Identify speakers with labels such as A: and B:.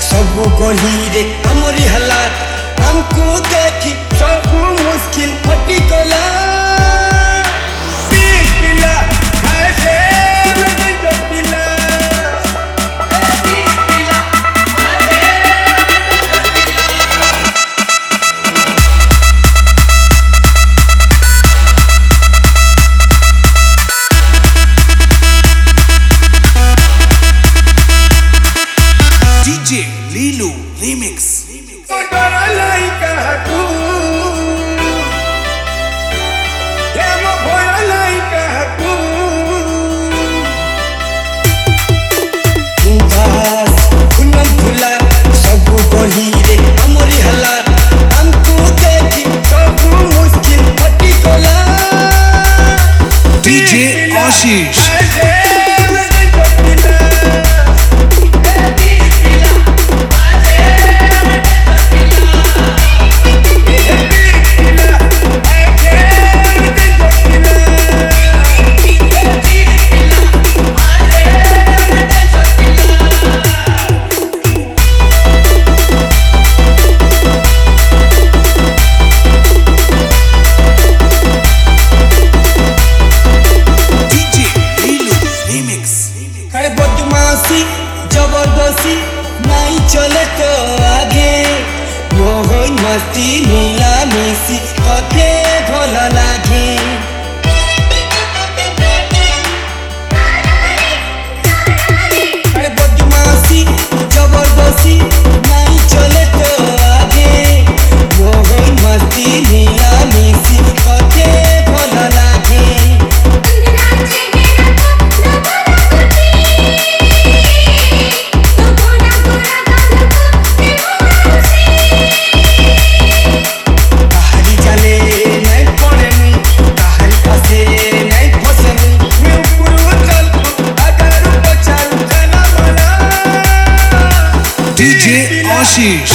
A: सब गहीरे हमरी हालात हमको देखी सब मुश्किल फटी गला
B: DJ Lilu Remix. DJ Ashish.
A: जबरदस्ती नहीं चले तो आगे मोह मस्ती मिला मिसी कथे भल लागे बदमाशी जबरदस्ती नहीं चले तो आगे मोह मस्ती मिला मिसी कथे भल लागे
B: DJ Ashish.